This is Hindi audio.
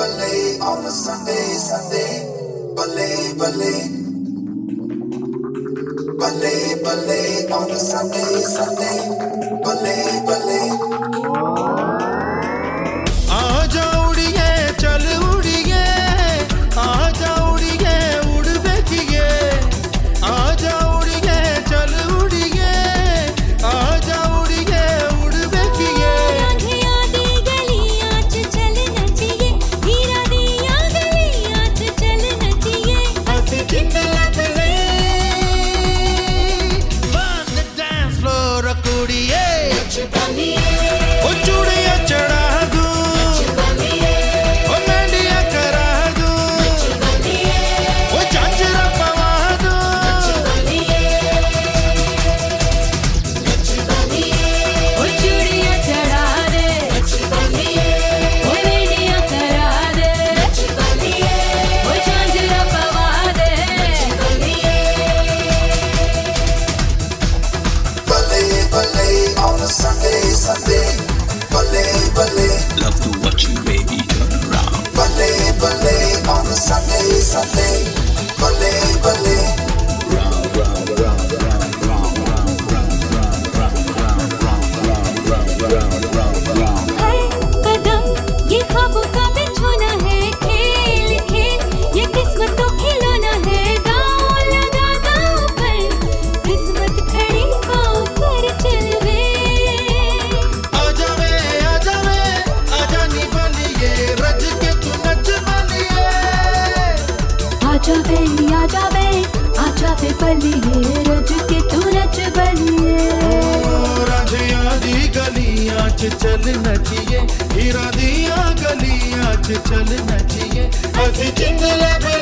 ballet on a Sunday, Sunday. Ballet, ballet. Ballet, ballet on a Sunday, Sunday. Ballet, ballet. आजा उड़िए चल उड़िए, आजा उड़िए उड़ बेकिए, आजा उड़िए चल उड़िए, आजा उड़िए उड़ बेकिए। राधिया दी गलियां च चल नचिए, हीरा दिया गलियां च चल नचिए। ਅਸੀਂ ਜਿੰਦਲਾ ਬਲੇ on the dance floor ਕੁੜੀਏ, नच बलिए, ਉਹ ਚੂੜੀਆਂ ਚੜਾ ਦੂੰ, ਉਹ ਮਹਿੰਦੀਆਂ ਕਰਾ ਦੂੰ, ਉਹ ਝਾਂਜਰਾਂ ਪਵਾ ਦੂੰ। ओ चूड़ियां चढ़ा दे, ओ मेहंदियां करा दे, ओ झांझरा पवा दे। Ballet, ballet on a Sunday, Sunday. Ballet, ballet. Love to watch you, baby, turn around. Ballet, ballet on a Sunday, Sunday. Ballet, ballet. Round, round, round, round, round, round, round, round, round, round, round, round, round, round. है कदम ये ख्वाबों का बिछोना है, खेल खेल ये किस्मत तो खिलौना है। गाँव लगा गाँव पर किस्मत खड़ी पाँव पर चल वे। आजा वे आजा नी बलिए, रज के तू नच बलिए। आजा वे बलिए, रज के तू नच बलिए। राधिया दी गलियां च चल नचिए, हीरा दिया गलियां च चल नचिए। ਅਸੀਂ ਜਿੰਦਲਾ